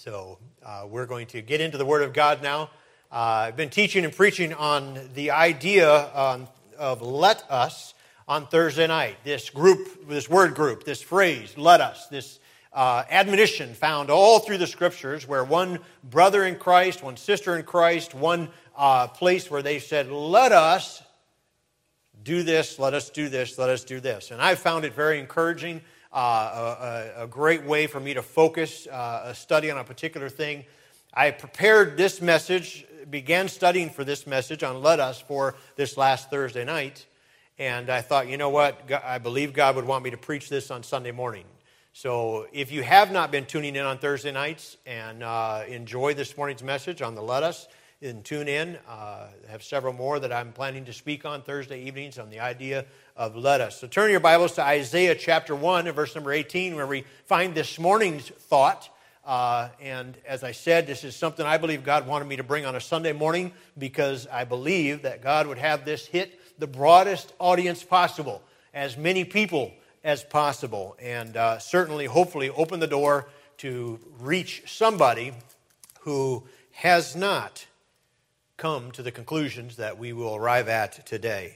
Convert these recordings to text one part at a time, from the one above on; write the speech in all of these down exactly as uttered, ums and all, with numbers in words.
So uh, we're going to get into the Word of God now. Uh, I've been teaching and preaching on the idea um, of let us on Thursday night. This group, this word group, this phrase, let us, this uh, admonition found all through the Scriptures where one brother in Christ, one sister in Christ, one uh, place where they said, let us do this, let us do this, let us do this. And I've found it very encouraging. Uh, a, a great way for me to focus uh, a study on a particular thing. I prepared this message, began studying for this message on Let Us for this last Thursday night, and I thought, you know what, God, I believe God would want me to preach this on Sunday morning. So if you have not been tuning in on Thursday nights and uh, enjoy this morning's message on the Let Us, then tune in. Uh, I have several more that I'm planning to speak on Thursday evenings on the idea of let us. So turn your Bibles to Isaiah chapter one and verse number eighteen, where we find this morning's thought. Uh, and as I said, this is something I believe God wanted me to bring on a Sunday morning because I believe that God would have this hit the broadest audience possible, as many people as possible, and uh, certainly, hopefully, open the door to reach somebody who has not come to the conclusions that we will arrive at today.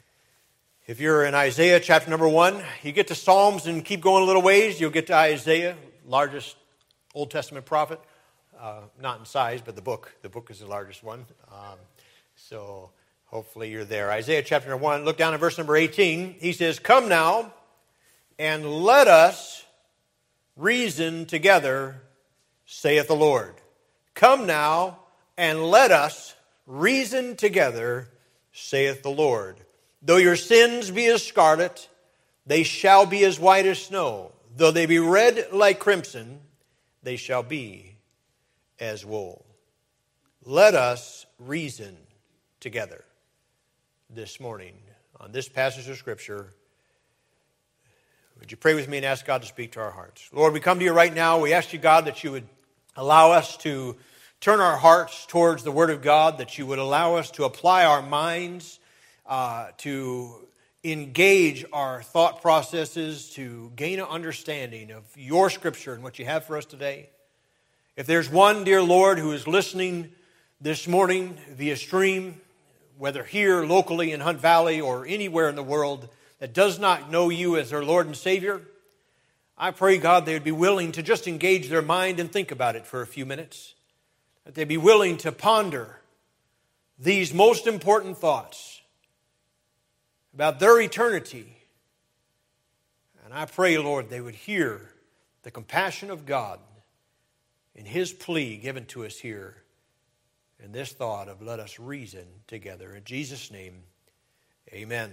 If you're in Isaiah chapter number one, you get to Psalms and keep going a little ways, you'll get to Isaiah, largest Old Testament prophet, uh, not in size, but the book. The book is the largest one. Um, so hopefully you're there. Isaiah chapter number one, look down at verse number eighteen. He says, come now and let us reason together, saith the Lord. Come now and let us reason together, saith the Lord. Though your sins be as scarlet, they shall be as white as snow. Though they be red like crimson, they shall be as wool. Let us reason together this morning on this passage of Scripture. Would you pray with me and ask God to speak to our hearts? Lord, we come to you right now. We ask you, God, that you would allow us to turn our hearts towards the Word of God, that you would allow us to apply our minds Uh, to engage our thought processes, to gain an understanding of your Scripture and what you have for us today. If there's one, dear Lord, who is listening this morning via stream, whether here locally in Hunt Valley or anywhere in the world, that does not know you as their Lord and Savior, I pray, God, they would be willing to just engage their mind and think about it for a few minutes. That they'd be willing to ponder these most important thoughts about their eternity. And I pray, Lord, they would hear the compassion of God in His plea given to us here in this thought of let us reason together. In Jesus' name, amen.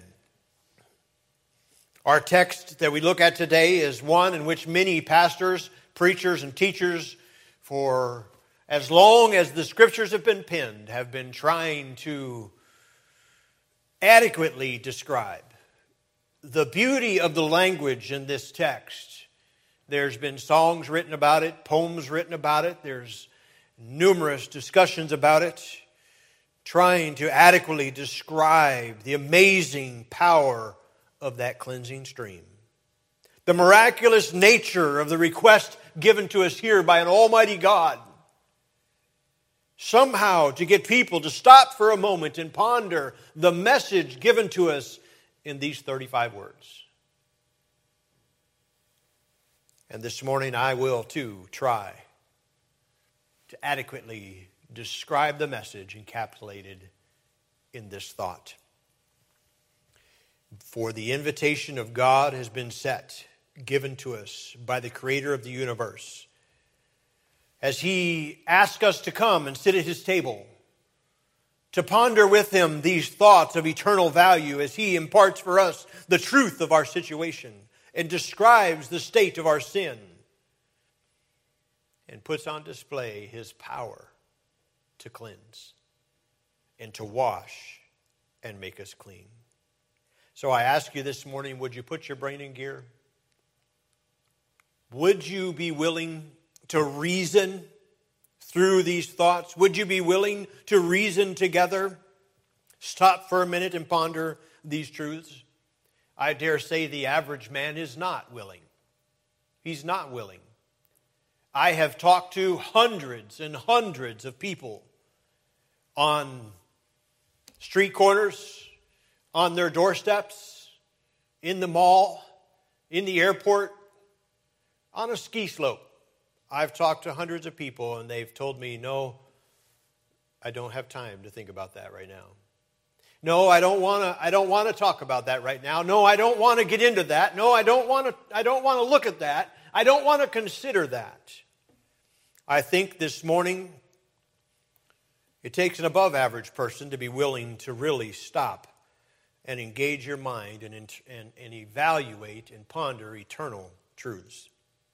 Our text that we look at today is one in which many pastors, preachers, and teachers for as long as the Scriptures have been penned have been trying to adequately describe the beauty of the language in this text. There's been songs written about it, poems written about it. There's numerous discussions about it, trying to adequately describe the amazing power of that cleansing stream. The miraculous nature of the request given to us here by an almighty God. Somehow to get people to stop for a moment and ponder the message given to us in these thirty-five words. And this morning I will too try to adequately describe the message encapsulated in this thought. For the invitation of God has been set, given to us by the Creator of the universe, as He asks us to come and sit at His table, to ponder with Him these thoughts of eternal value as He imparts for us the truth of our situation and describes the state of our sin and puts on display His power to cleanse and to wash and make us clean. So I ask you this morning, would you put your brain in gear? Would you be willing to reason through these thoughts? Would you be willing to reason together? Stop for a minute and ponder these truths. I dare say the average man is not willing. He's not willing. I have talked to hundreds and hundreds of people on street corners, on their doorsteps, in the mall, in the airport, on a ski slope. I've talked to hundreds of people, and they've told me, no, I don't have time to think about that right now. No, I don't want to I don't want to talk about that right now. No, I don't want to get into that. No, I don't want to I don't want to look at that. I don't want to consider that. I think this morning it takes an above average person to be willing to really stop and engage your mind and, and, and evaluate and ponder eternal truths.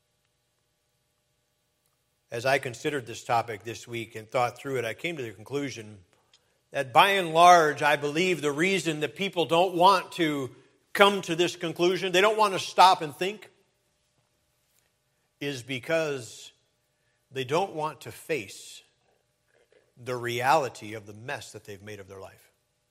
As I considered this topic this week and thought through it, I came to the conclusion that by and large, I believe the reason that people don't want to come to this conclusion, they don't want to stop and think, is because they don't want to face the reality of the mess that they've made of their life.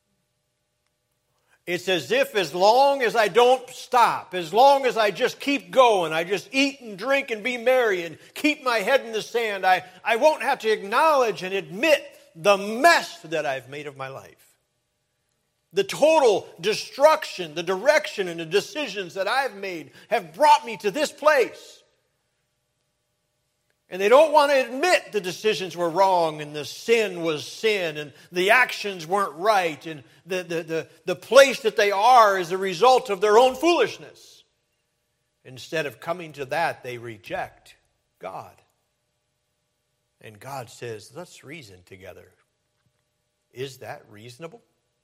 It's as if as long as I don't stop, as long as I just keep going, I just eat and drink and be merry and keep my head in the sand, I, I won't have to acknowledge and admit the mess that I've made of my life. The total destruction, the direction and the decisions that I've made have brought me to this place. And they don't want to admit the decisions were wrong and the sin was sin and the actions weren't right and the, the, the, the place that they are is a result of their own foolishness. Instead of coming to that, they reject God. And God says, let's reason together. Is that reasonable?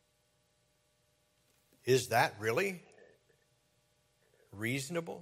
Is that really reasonable?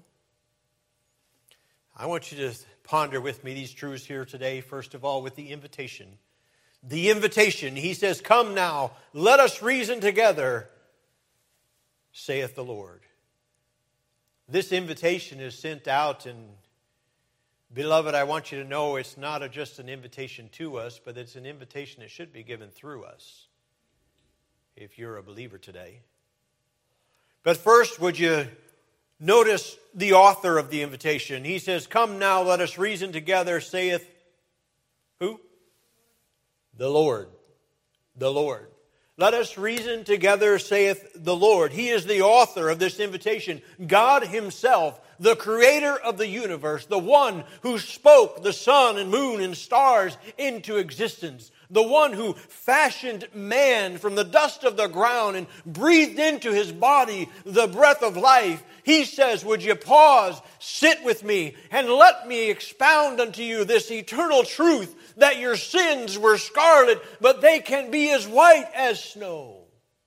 I want you to ponder with me these truths here today, first of all, with the invitation. The invitation, he says, come now, let us reason together, saith the Lord. This invitation is sent out, and beloved, I want you to know it's not a, just an invitation to us, but it's an invitation that should be given through us, if you're a believer today. But first, would you notice the author of the invitation? He says, come now, let us reason together, saith who? The Lord. The Lord. Let us reason together, saith the Lord. He is the author of this invitation. God himself, the creator of the universe, the one who spoke the sun and moon and stars into existence, the one who fashioned man from the dust of the ground and breathed into his body the breath of life. He says, would you pause, sit with me, and let me expound unto you this eternal truth that your sins were scarlet, but they can be as white as snow.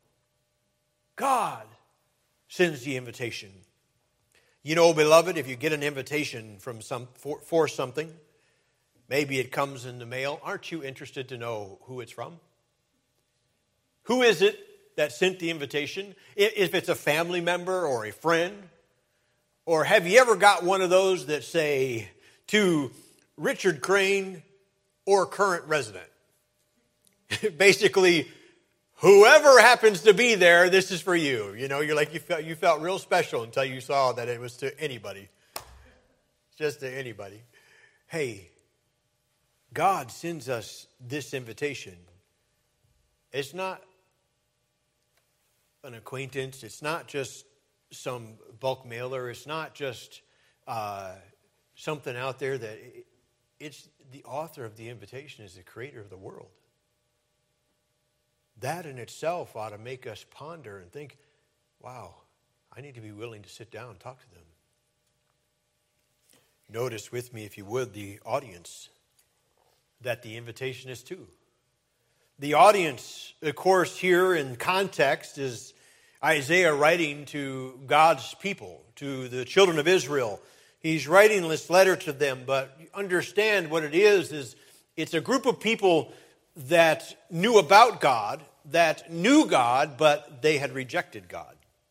God sends the invitation. You know, beloved, if you get an invitation from some for, for something, maybe it comes in the mail, aren't you interested to know who it's from? Who is it that sent the invitation? If it's a family member or a friend? Or have you ever got one of those that say, to Richard Crane or current resident? Basically, whoever happens to be there, this is for you. You know, you're like, you felt, you felt real special until you saw that it was to anybody. Just to anybody. Hey, God sends us this invitation. It's not an acquaintance. It's not just some bulk mailer. It's not just uh, something out there that it, it's the author of the invitation is the creator of the world. That in itself ought to make us ponder and think, wow, I need to be willing to sit down and talk to them. Notice with me, if you would, the audience that the invitation is to. The audience, of course, here in context is Isaiah writing to God's people, to the children of Israel. He's writing this letter to them, but understand what it is, is it's a group of people that knew about God, that knew God, but they had rejected God.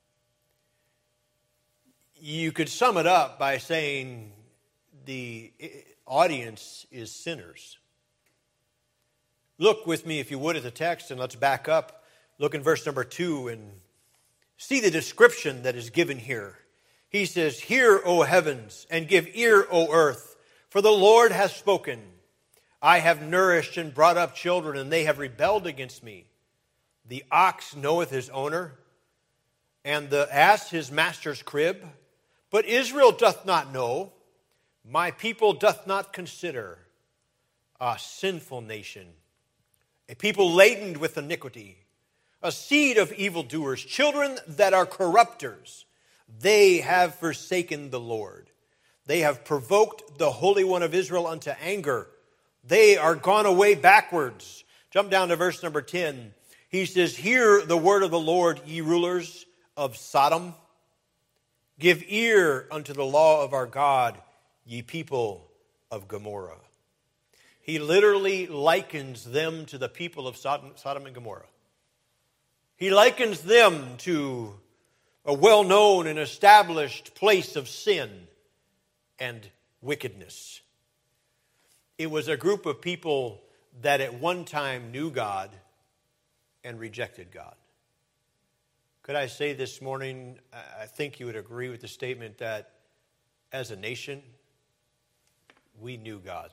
You could sum it up by saying the audience is sinners. Look with me, if you would, at the text, and let's back up. Look in verse number two and see the description that is given here. He says, hear, O heavens, and give ear, O earth, For the Lord has spoken. I have nourished and brought up children, and they have rebelled against me. The ox knoweth his owner, and the ass his master's crib. But Israel doth not know, my people doth not consider. A sinful nation, a people laden with iniquity, a seed of evildoers, children that are corrupters. They have forsaken the Lord. They have provoked the Holy One of Israel unto anger. They are gone away backwards. Jump down to verse number ten. He says, hear the word of the Lord, ye rulers of Sodom. Give ear unto the law of our God, ye people of Gomorrah. He literally likens them to the people of Sodom, Sodom and Gomorrah. He likens them to a well-known and established place of sin and wickedness. It was a group of people that at one time knew God and rejected God. Could I say this morning, I think you would agree with the statement that as a nation, we knew God.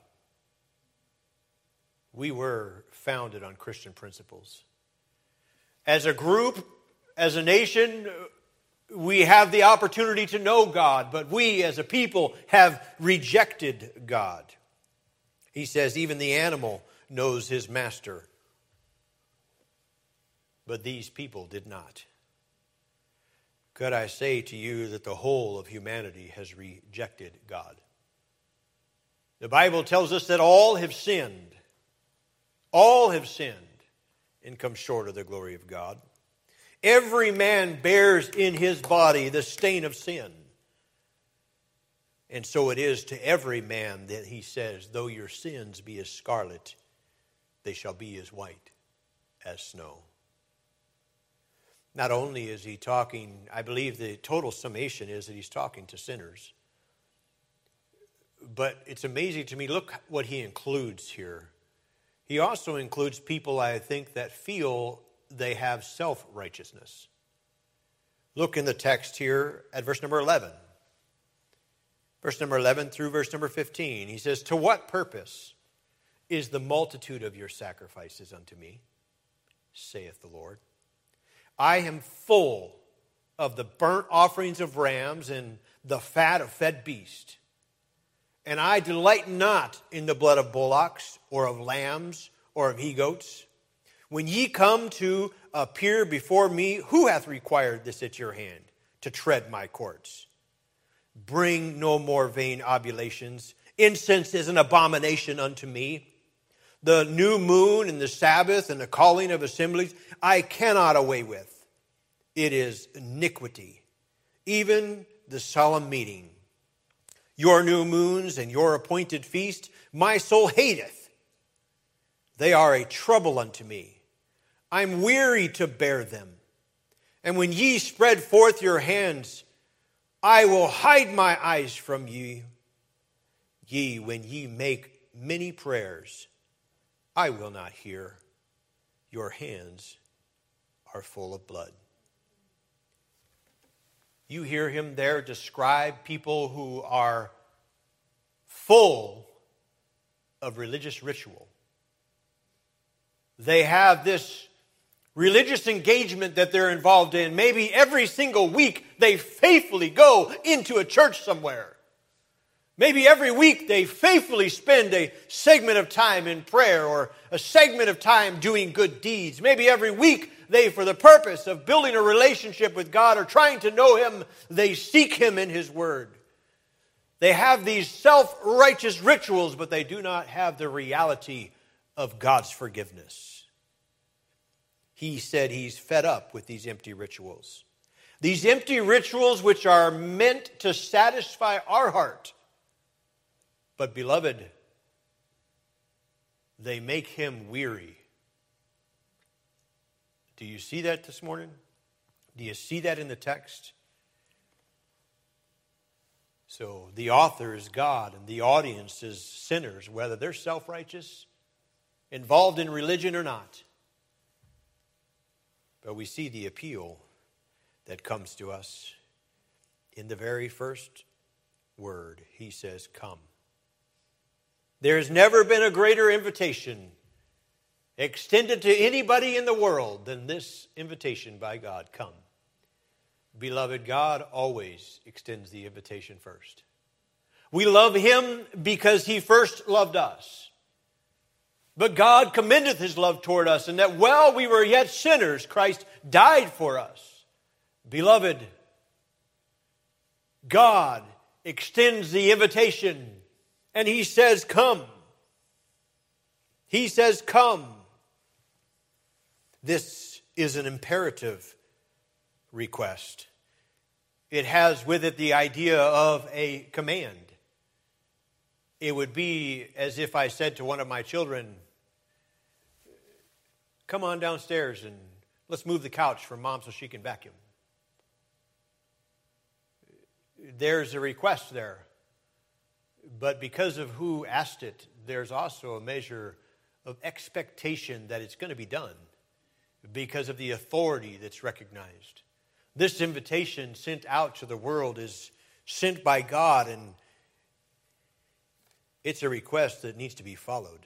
We were founded on Christian principles. As a group, as a nation, we have the opportunity to know God, but we as a people have rejected God. He says, even the animal knows his master, but these people did not. Could I say to you that the whole of humanity has rejected God? The Bible tells us that all have sinned. All have sinned and come short of the glory of God. Every man bears in his body the stain of sin. And so it is to every man that he says, though your sins be as scarlet, they shall be as white as snow. Not only is he talking, I believe the total summation is that he's talking to sinners. But it's amazing to me, look what he includes here. He also includes people, I think, that feel they have self-righteousness. Look in the text here at verse number eleven. Verse number eleven through verse number fifteen. He says, to what purpose is the multitude of your sacrifices unto me, saith the Lord? I am full of the burnt offerings of rams and the fat of fed beast. And I delight not in the blood of bullocks or of lambs or of he-goats. When ye come to appear before me, who hath required this at your hand to tread my courts? Bring no more vain oblations. Incense is an abomination unto me. The new moon and the Sabbath and the calling of assemblies, I cannot away with. It is iniquity, even the solemn meeting. Your new moons and your appointed feast, my soul hateth. They are a trouble unto me. I'm weary to bear them. And when ye spread forth your hands, I will hide my eyes from ye. Ye, when ye make many prayers, I will not hear. Your hands are full of blood. You hear him there describe people who are full of religious ritual. They have this religious engagement that they're involved in. Maybe every single week they faithfully go into a church somewhere. Maybe every week they faithfully spend a segment of time in prayer or a segment of time doing good deeds. Maybe every week they, for the purpose of building a relationship with God or trying to know Him, they seek Him in His Word. They have these self-righteous rituals, but they do not have the reality of God's forgiveness. He said he's fed up with these empty rituals. These empty rituals which are meant to satisfy our heart. But beloved, they make him weary. Do you see that this morning? Do you see that in the text? So the author is God and the audience is sinners, whether they're self-righteous, involved in religion or not. But we see the appeal that comes to us in the very first word. He says, come. There's never been a greater invitation extended to anybody in the world than this invitation by God. Come. Beloved, God always extends the invitation first. We love Him because He first loved us. But God commendeth His love toward us, and that while we were yet sinners, Christ died for us. Beloved, God extends the invitation, and He says, come. He says, come. This is an imperative request. It has with it the idea of a command. It would be as if I said to one of my children, come on downstairs and let's move the couch for Mom so she can vacuum. There's a request there. But because of who asked it, there's also a measure of expectation that it's going to be done because of the authority that's recognized. This invitation sent out to the world is sent by God, and it's a request that needs to be followed.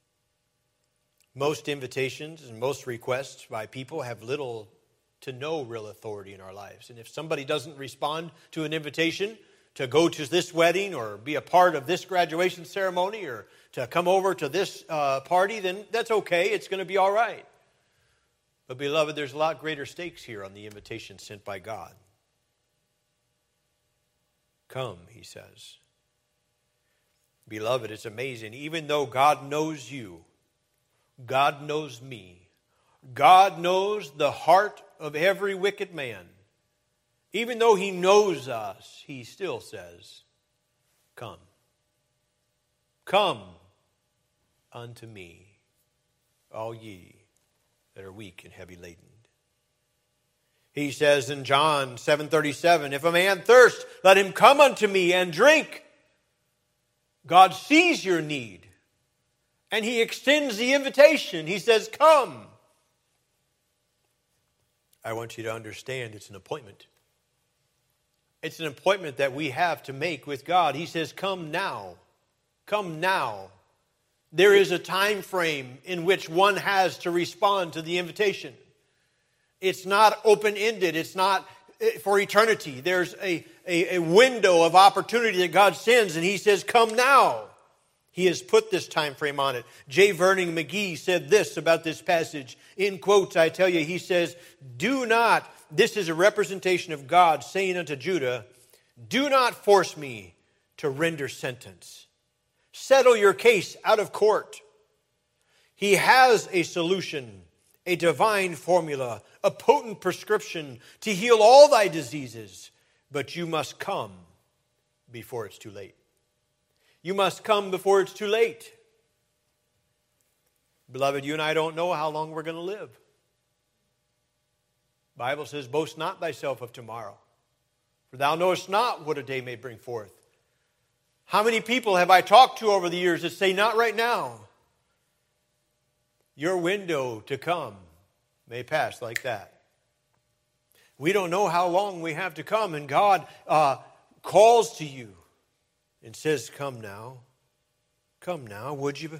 Most invitations and most requests by people have little to no real authority in our lives. And if somebody doesn't respond to an invitation to go to this wedding or be a part of this graduation ceremony or to come over to this uh, party, then that's okay. It's going to be all right. But beloved, there's a lot greater stakes here on the invitation sent by God. Come, He says. Beloved, it's amazing. Even though God knows you, God knows me, God knows the heart of every wicked man. Even though He knows us, He still says, come. Come unto me, all ye that are weak and heavy laden. He says in John seven thirty-seven, if a man thirst, let him come unto me and drink. God sees your need, and He extends the invitation. He says, come. I want you to understand it's an appointment. It's an appointment that we have to make with God. He says, come now. Come now. There is a time frame in which one has to respond to the invitation. It's not open-ended. It's not for eternity. There's a, a, a window of opportunity that God sends, and He says, come now. He has put this time frame on it. J. Vernon McGee said this about this passage. In quotes, I tell you, he says, do not, this is a representation of God saying unto Judah, do not force me to render sentence. Settle your case out of court. He has a solution, a divine formula, a potent prescription to heal all thy diseases, but you must come before it's too late. You must come before it's too late. Beloved, you and I don't know how long we're going to live. The Bible says, boast not thyself of tomorrow, for thou knowest not what a day may bring forth. How many people have I talked to over the years that say, not right now? Your window to come may pass like that. We don't know how long we have to come, and God uh, calls to you and says, come now. Come now, would you?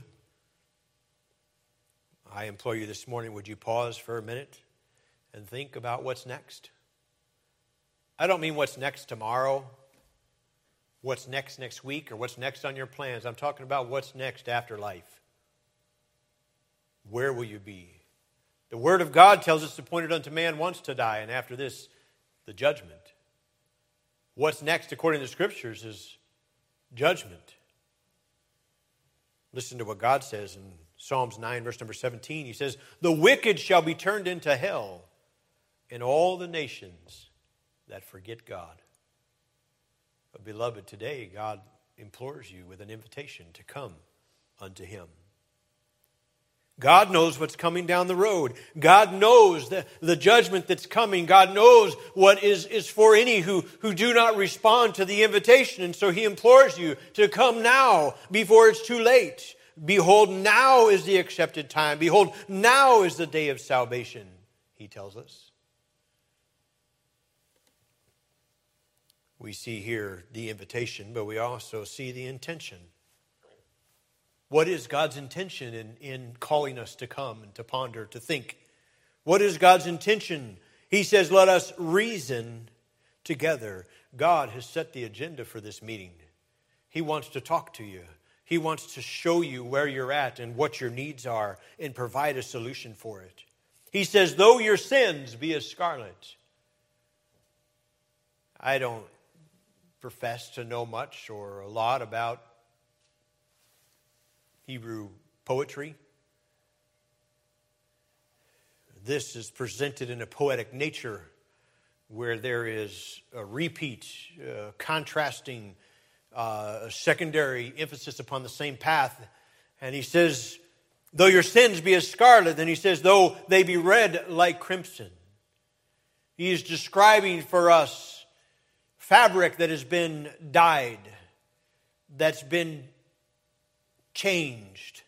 I implore you this morning, would you pause for a minute and think about what's next? I don't mean what's next tomorrow, what's next next week, or what's next on your plans. I'm talking about what's next after life. Where will you be? The Word of God tells us appointed unto man once to die, and after this, the judgment. What's next, according to the Scriptures, is judgment. Listen to what God says in Psalms nine, verse number seventeen. He says, the wicked shall be turned into hell, and all the nations that forget God. But beloved, today God implores you with an invitation to come unto Him. God knows what's coming down the road. God knows the, the judgment that's coming. God knows what is, is for any who, who do not respond to the invitation. And so He implores you to come now before it's too late. Behold, now is the accepted time. Behold, now is the day of salvation, He tells us. We see here the invitation, but we also see the intention. What is God's intention in, in calling us to come and to ponder, to think? What is God's intention? He says, let us reason together. God has set the agenda for this meeting. He wants to talk to you. He wants to show you where you're at and what your needs are and provide a solution for it. He says, though your sins be as scarlet. I don't profess to know much or a lot about Hebrew poetry. This is presented in a poetic nature where there is a repeat, uh, contrasting, uh, a secondary emphasis upon the same path. And he says, though your sins be as scarlet, then he says, though they be red like crimson. He is describing for us fabric that has been dyed, that's been changed.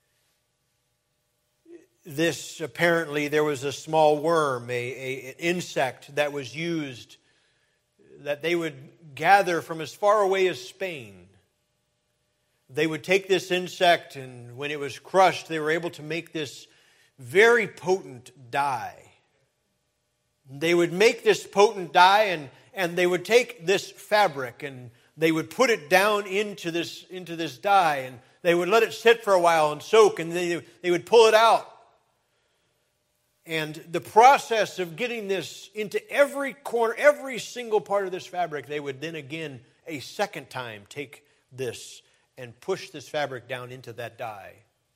This, apparently, there was a small worm, a, a, an insect that was used, that they would gather from as far away as Spain. They would take this insect, and when it was crushed, they were able to make this very potent dye. They would make this potent dye, and, and they would take this fabric, and they would put it down into this, into this dye, and they would let it sit for a while and soak, and they, they would pull it out. And the process of getting this into every corner, every single part of this fabric, they would then again, a second time, take this and push this fabric down into that dye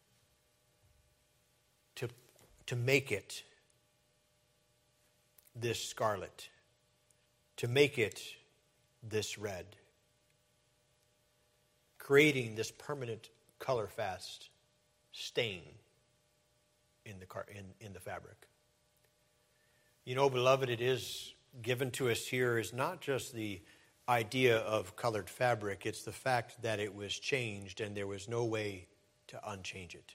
to, to make it this scarlet, to make it this red, creating this permanent color fast stain in the car, in, in the fabric. You know, beloved, it is given to us here is not just the idea of colored fabric, it's the fact that it was changed and there was no way to unchange it.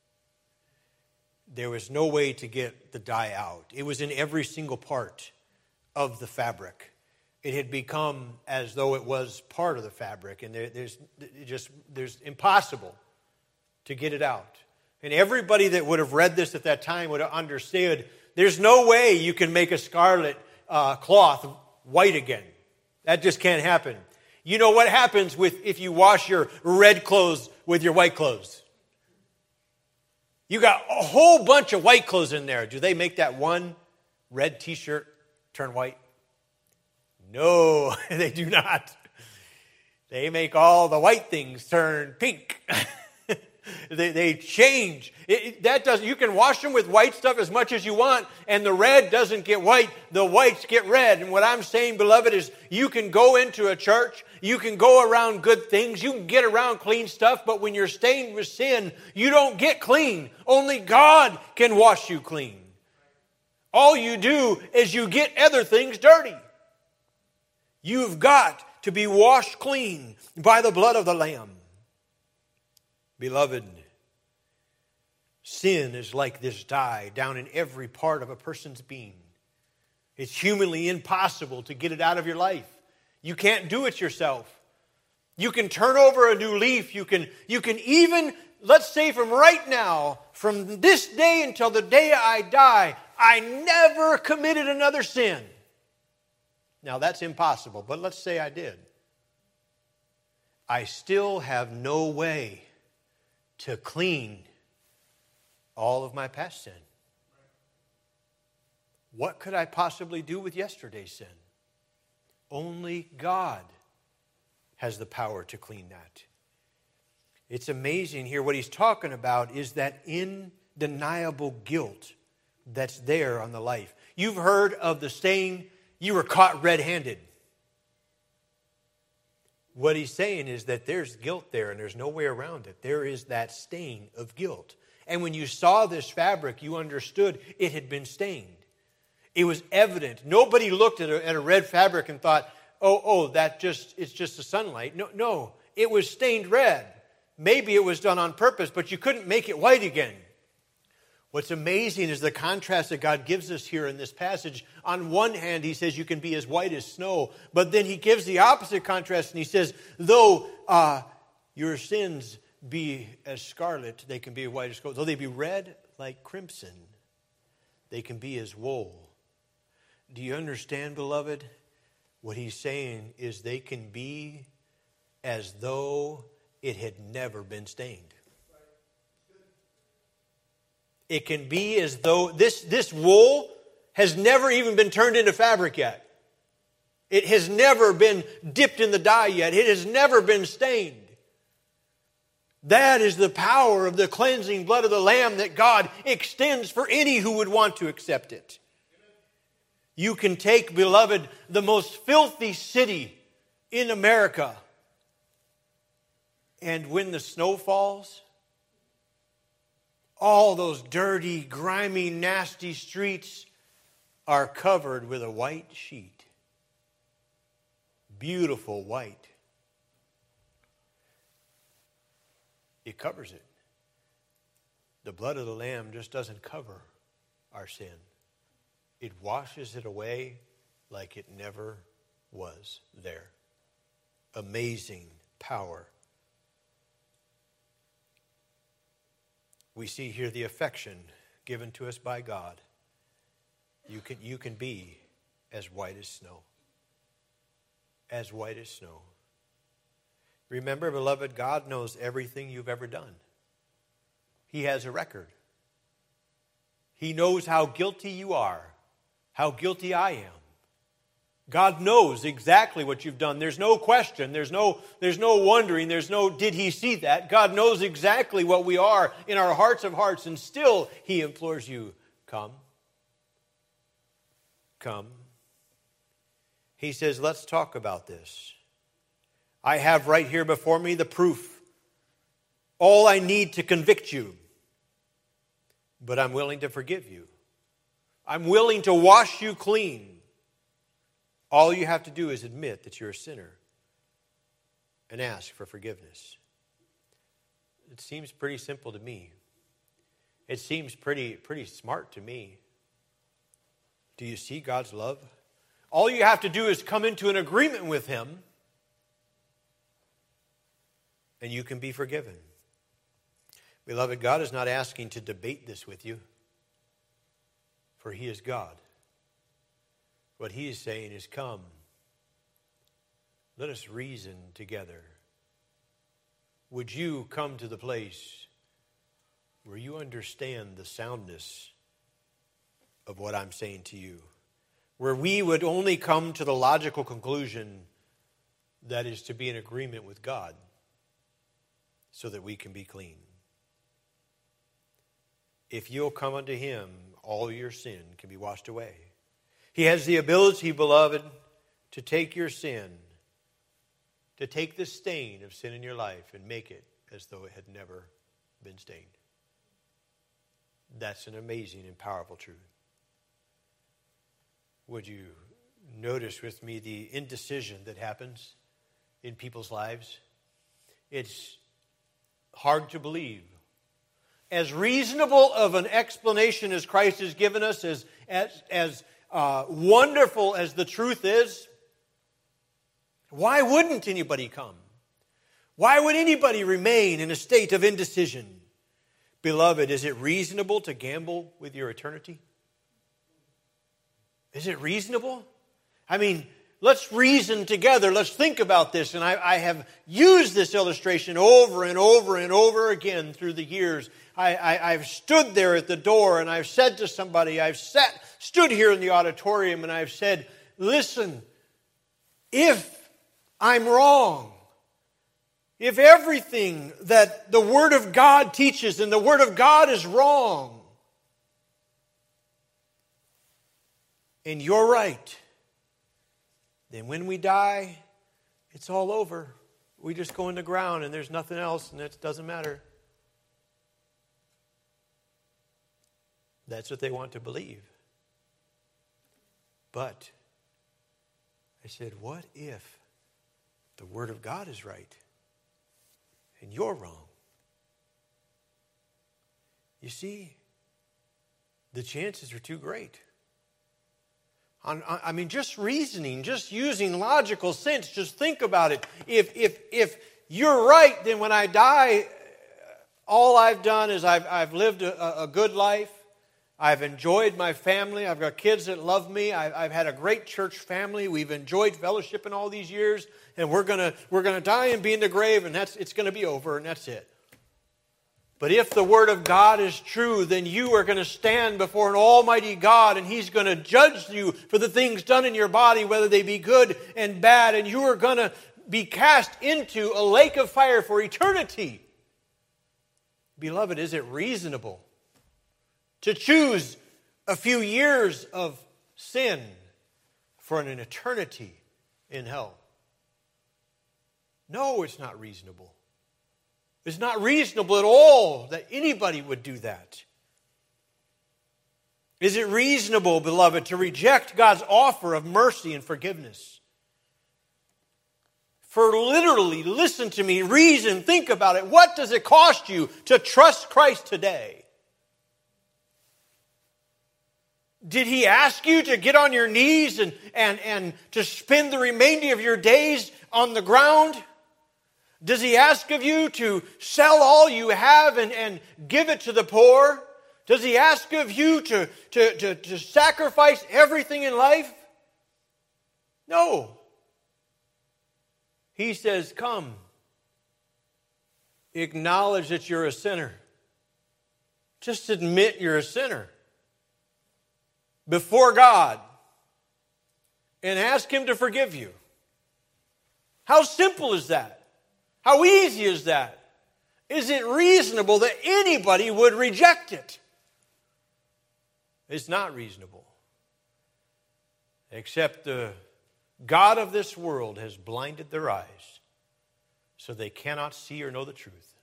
There was no way to get the dye out. It was in every single part of the fabric. It had become as though it was part of the fabric, and there, there's it just there's impossible to get it out. And everybody that would have read this at that time would have understood there's no way you can make a scarlet uh, cloth white again. That just can't happen. You know what happens with if you wash your red clothes with your white clothes? You got a whole bunch of white clothes in there. Do they make that one red t-shirt turn white? No, they do not. They make all the white things turn pink. they, they change. It, it, that doesn't. You can wash them with white stuff as much as you want, and the red doesn't get white. The whites get red. And what I'm saying, beloved, is you can go into a church, you can go around good things, you can get around clean stuff, but when you're stained with sin, you don't get clean. Only God can wash you clean. All you do is you get other things dirty. You've got to be washed clean by the blood of the Lamb. Beloved, sin is like this dye down in every part of a person's being. It's humanly impossible to get it out of your life. You can't do it yourself. You can turn over a new leaf. You can, you can even, let's say from right now, from this day until the day I die, I never committed another sin. Now, that's impossible, but let's say I did. I still have no way to clean all of my past sin. What could I possibly do with yesterday's sin? Only God has the power to clean that. It's amazing here. What he's talking about is that undeniable guilt that's there on the life. You've heard of the saying, you were caught red-handed. What he's saying is that there's guilt there and there's no way around it. There is that stain of guilt. And when you saw this fabric, you understood it had been stained. It was evident. Nobody looked at a, at a red fabric and thought, oh, oh, that just it's just the sunlight. No, no, it was stained red. Maybe it was done on purpose, but you couldn't make it white again. What's amazing is the contrast that God gives us here in this passage. On one hand, he says you can be as white as snow. But then he gives the opposite contrast and he says, though uh, your sins be as scarlet, they can be white as snow. Though they be red like crimson, they can be as wool. Do you understand, beloved? What he's saying is they can be as though it had never been stained. It can be as though this, this wool has never even been turned into fabric yet. It has never been dipped in the dye yet. It has never been stained. That is the power of the cleansing blood of the Lamb that God extends for any who would want to accept it. You can take, beloved, the most filthy city in America, and when the snow falls, all those dirty, grimy, nasty streets are covered with a white sheet. Beautiful white. It covers it. The blood of the Lamb just doesn't cover our sin. It washes it away like it never was there. Amazing power. We see here the affection given to us by God. You can, you can be as white as snow. As white as snow. Remember, beloved, God knows everything you've ever done. He has a record. He knows how guilty you are, how guilty I am. God knows exactly what you've done. There's no question. There's no, there's no wondering. There's no, did he see that? God knows exactly what we are in our hearts of hearts, and still he implores you, come. Come. He says, let's talk about this. I have right here before me the proof. All I need to convict you. But I'm willing to forgive you. I'm willing to wash you clean. All you have to do is admit that you're a sinner and ask for forgiveness. It seems pretty simple to me. It seems pretty, pretty smart to me. Do you see God's love? All you have to do is come into an agreement with him, and you can be forgiven. Beloved, God is not asking to debate this with you, for he is God. What he is saying is, come, let us reason together. Would you come to the place where you understand the soundness of what I'm saying to you? Where we would only come to the logical conclusion that is to be in agreement with God so that we can be clean. If you'll come unto him, all your sin can be washed away. He has the ability, beloved, to take your sin, to take the stain of sin in your life and make it as though it had never been stained. That's an amazing and powerful truth. Would you notice with me the indecision that happens in people's lives? It's hard to believe. As reasonable of an explanation as Christ has given us, as, as, as uh, wonderful as the truth is, why wouldn't anybody come? Why would anybody remain in a state of indecision? Beloved, is it reasonable to gamble with your eternity? Is it reasonable? I mean, let's reason together. Let's think about this. And I, I have used this illustration over and over and over again through the years. I, I, I've stood there at the door and I've said to somebody, I've sat, stood here in the auditorium and I've said, listen, if I'm wrong, if everything that the Word of God teaches and the Word of God is wrong, and you're right, then when we die, it's all over. We just go in the ground and there's nothing else and it doesn't matter. That's what they want to believe. But I said, what if the Word of God is right and you're wrong? You see, the chances are too great. I mean, just reasoning, just using logical sense, just think about it. If if if you're right, then when I die, all I've done is I've, I've lived a, a good life. I've enjoyed my family. I've got kids that love me. I've, I've had a great church family. We've enjoyed fellowship in all these years. And we're gonna we're gonna die and be in the grave, and that's it's gonna be over, and that's it. But if the Word of God is true, then you are going to stand before an almighty God, and He's going to judge you for the things done in your body, whether they be good and bad, and you are going to be cast into a lake of fire for eternity. Beloved, is it reasonable to choose a few years of sin for an eternity in hell? No, it's not reasonable. It's not reasonable at all that anybody would do that. Is it reasonable, beloved, to reject God's offer of mercy and forgiveness? For literally, listen to me, reason, think about it. What does it cost you to trust Christ today? Did He ask you to get on your knees and, and, and to spend the remainder of your days on the ground? Does He ask of you to sell all you have and, and give it to the poor? Does He ask of you to, to, to, to sacrifice everything in life? No. He says, come, acknowledge that you're a sinner. Just admit you're a sinner before God and ask Him to forgive you. How simple is that? How easy is that? Is it reasonable that anybody would reject it? It's not reasonable. Except the God of this world has blinded their eyes so they cannot see or know the truth.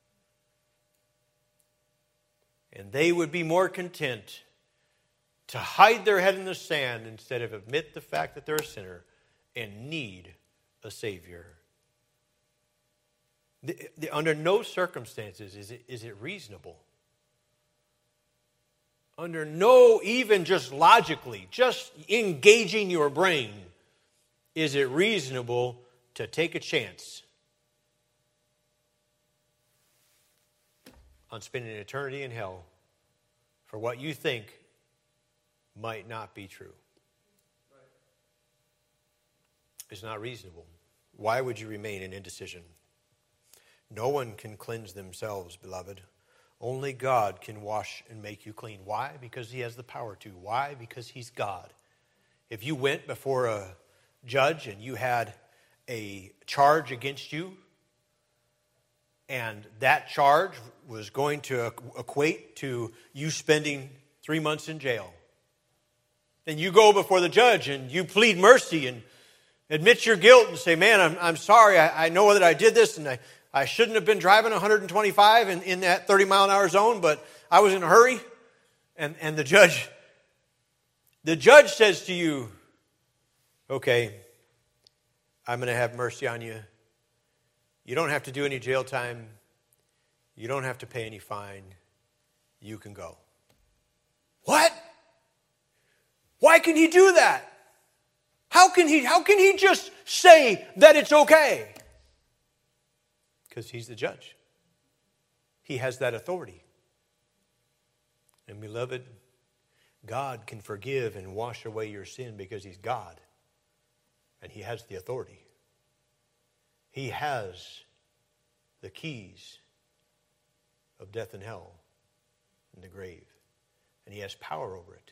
And they would be more content to hide their head in the sand instead of admit the fact that they're a sinner and need a Savior. The, the, under no circumstances is it, is it reasonable. Under no, even just logically, just engaging your brain, is it reasonable to take a chance on spending an eternity in hell for what you think might not be true. It's not reasonable. Why would you remain in indecision? No one can cleanse themselves, beloved. Only God can wash and make you clean. Why? Because He has the power to. Why? Because He's God. If you went before a judge and you had a charge against you, and that charge was going to equate to you spending three months in jail, then you go before the judge and you plead mercy and admit your guilt and say, man, I'm, I'm sorry, I, I know that I did this and I, I shouldn't have been driving one hundred twenty-five in, in that thirty mile an hour zone, but I was in a hurry. And, and the judge, the judge says to you, okay, I'm going to have mercy on you. You don't have to do any jail time. You don't have to pay any fine. You can go. What? Why can He do that? How can he, how can he just say that it's okay? Because He's the judge. He has that authority. And beloved, God can forgive and wash away your sin because He's God. And He has the authority. He has the keys of death and hell and the grave. And He has power over it.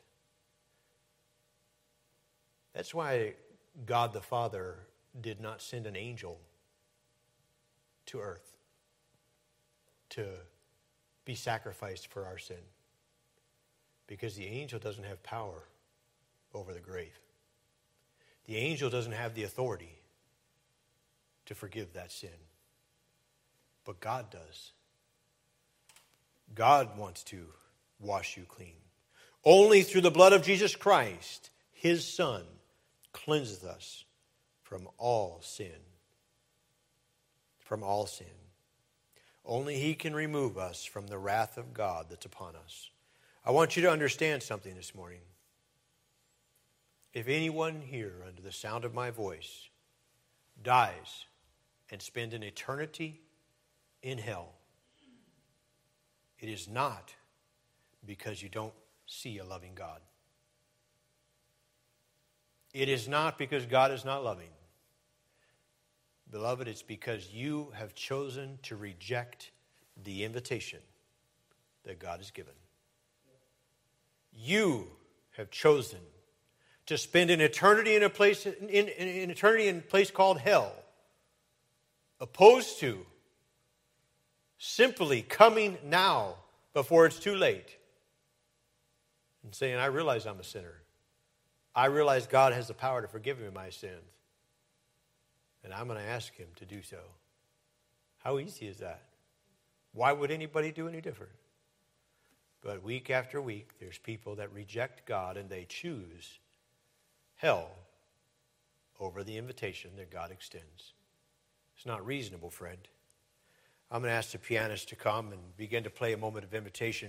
That's why God the Father did not send an angel to earth to be sacrificed for our sin. Because the angel doesn't have power over the grave. The angel doesn't have the authority to forgive that sin. But God does. God wants to wash you clean. Only through the blood of Jesus Christ, His Son, cleanses us from all sin. From all sin. Only He can remove us from the wrath of God that's upon us. I want you to understand something this morning. If anyone here under the sound of my voice dies and spends an eternity in hell, it is not because you don't see a loving God. It is not because God is not loving. Beloved, it's because you have chosen to reject the invitation that God has given. You have chosen to spend an eternity in a place in, in, in eternity in a place called hell, opposed to simply coming now before it's too late and saying, I realize I'm a sinner. I realize God has the power to forgive me my sins. And I'm going to ask him to do so. How easy is that? Why would anybody do any different? But week after week, there's people that reject God and they choose hell over the invitation that God extends. It's not reasonable, friend. I'm going to ask the pianist to come and begin to play a moment of invitation.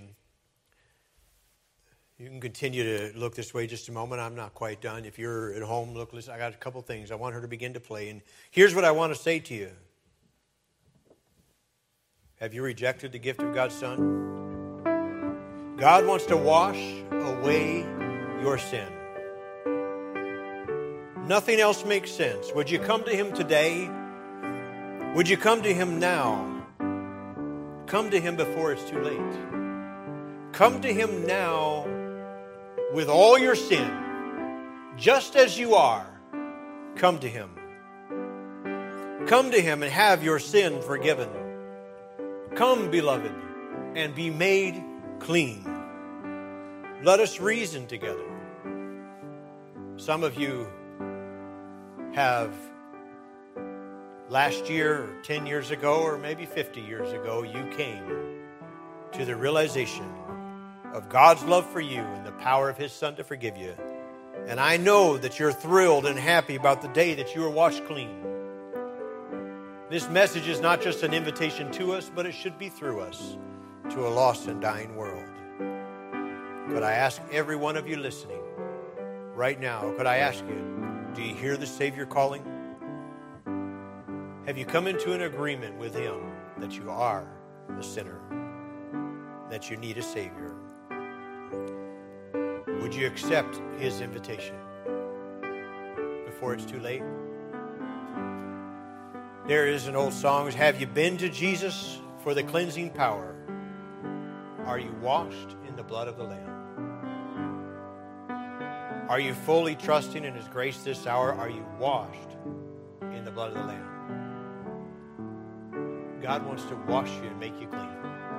You can continue to look this way just a moment. I'm not quite done. If you're at home, look, listen, I got a couple things. I want her to begin to play. And here's what I want to say to you. Have you rejected the gift of God's Son? God wants to wash away your sin. Nothing else makes sense. Would you come to him today? Would you come to him now? Come to him before it's too late. Come to him now with all your sin, just as you are. Come to him. Come to him and have your sin forgiven. Come, beloved, and be made clean. Let us reason together. Some of you have last year, or ten years ago, or maybe fifty years ago, you came to the realization of God's love for you and the power of his Son to forgive you. And I know that you're thrilled and happy about the day that you were washed clean. This message is not just an invitation to us, but it should be through us to a lost and dying world. Could I ask every one of you listening right now, could I ask you, do you hear the Savior calling? Have you come into an agreement with him that you are a sinner, that you need a Savior? Would you accept his invitation before it's too late? There is an old song, have you been to Jesus for the cleansing power? Are you washed in the blood of the Lamb? Are you fully trusting in his grace this hour? Are you washed in the blood of the Lamb? God wants to wash you and make you clean.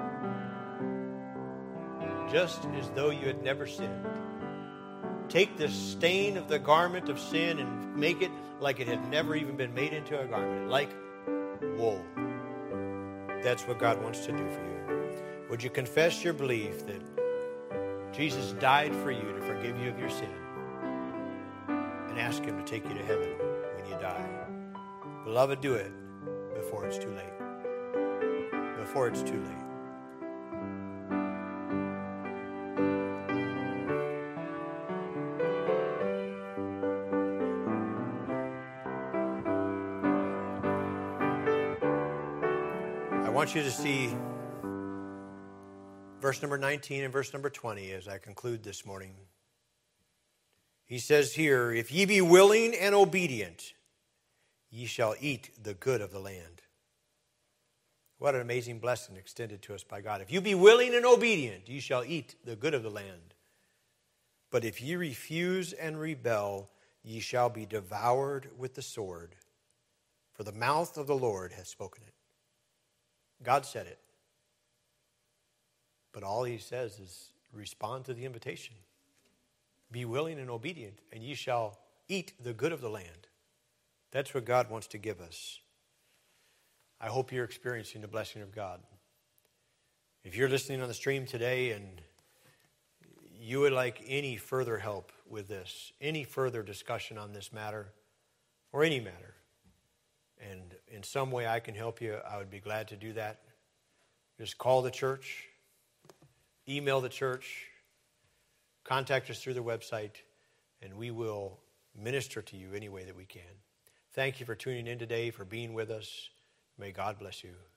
Just as though you had never sinned. Take the stain of the garment of sin and make it like it had never even been made into a garment, like wool. That's what God wants to do for you. Would you confess your belief that Jesus died for you to forgive you of your sin and ask him to take you to heaven when you die? Beloved, do it before it's too late. Before it's too late. I want you to see verse number nineteen and verse number twenty as I conclude this morning. He says here, if ye be willing and obedient, ye shall eat the good of the land. What an amazing blessing extended to us by God. If you be willing and obedient, ye shall eat the good of the land. But if ye refuse and rebel, ye shall be devoured with the sword. For the mouth of the Lord hath spoken it. God said it. But all he says is respond to the invitation. Be willing and obedient, and ye shall eat the good of the land. That's what God wants to give us. I hope you're experiencing the blessing of God. If you're listening on the stream today and you would like any further help with this, any further discussion on this matter, or any matter, and in some way I can help you, I would be glad to do that. Just call the church, email the church, contact us through the website, and we will minister to you any way that we can. Thank you for tuning in today, for being with us. May God bless you.